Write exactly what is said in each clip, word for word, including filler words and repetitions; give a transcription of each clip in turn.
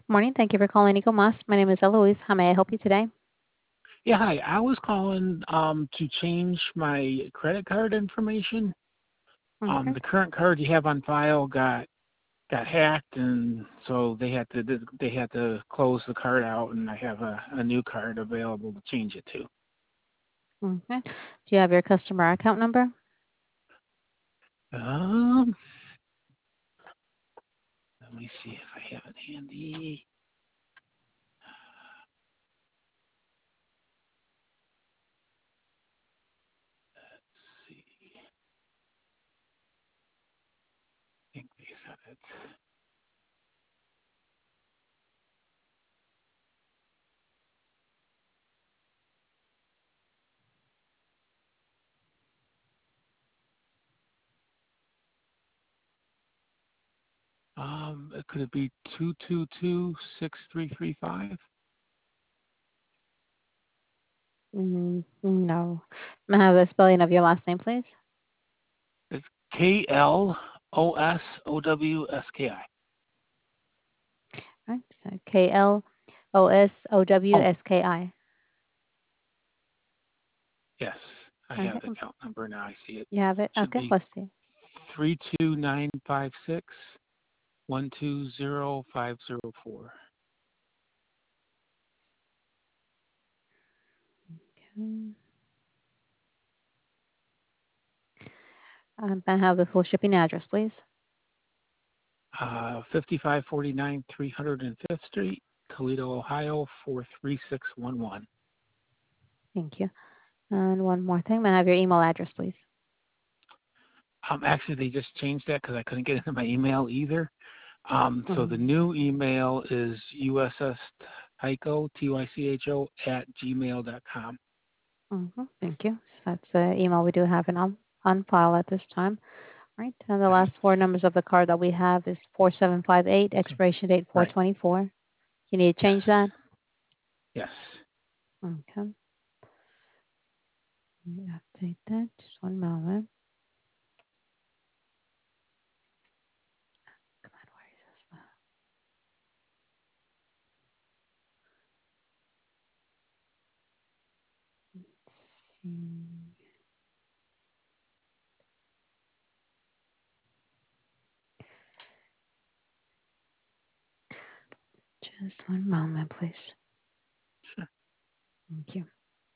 Morning. Thank you for calling Eagle Moss. My name is Eloise. How may I help you today? Yeah, hi. I was calling um, to change my credit card information. Um, Okay. the current card you have on file got got hacked, and so they had to they had to close the card out, and I have a, a new card available to change it to. Okay. Do you have your customer account number? Um, let me see if I have it handy. Let's see. I think they said it. Um, could it be two two two six three three five? Mm, no. May I have the spelling of your last name, please? It's K L O S O W S K I. All right. So K L O S O W Oh, S K I. yes, I have Okay. the account number now. I see it. You have it? Should Okay. be Let's see. three two nine five six one two zero five zero four. Okay. Um, may I have the full shipping address, please? Uh, fifty-five forty-nine three hundred fifth Street, Toledo, Ohio four three six one one. Thank you. And one more thing. May I have your email address, please? Um, actually, they just changed that because I couldn't get into my email either. Um, so the Mm-hmm. new email is usstycho, T Y C H O, at gmail dot com. Mm-hmm. Thank you. That's the email we do have in on, on file at this time. Right. And the Okay. last four numbers of the card that we have is four seven five eight, Okay. expiration date four Right. twenty-four. You need to Yes. change that? Yes. Okay. Let me update that. Just one moment. Come on, where is this? Hmm. Just one moment, please. Sure. Thank you.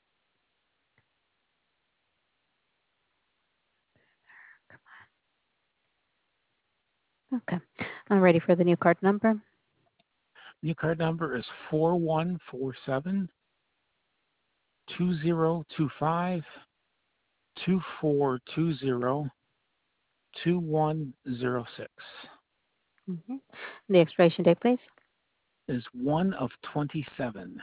Okay. I'm ready for the new card number. New card number is four one four seven two zero two five two four two zero two one zero six. Mm-hmm. The expiration date, please. Is one of twenty-seven.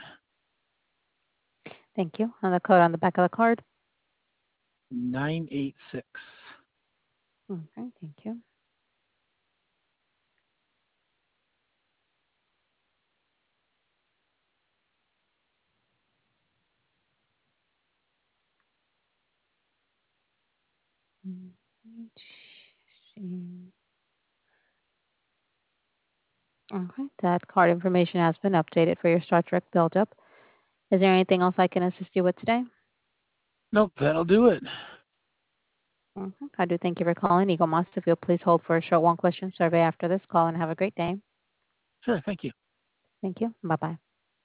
Thank you. And the code on the back of the card. nine eight six. Okay. Thank you. Mm-hmm. Okay. That card information has been updated for your Star Trek buildup. Is there anything else I can assist you with today? Nope, that'll do it. Mhm. I do thank you for calling Eagle Moss. If you'll please hold for a short one-question survey after this call, and have a great day. Sure, thank you. Thank you. Bye-bye.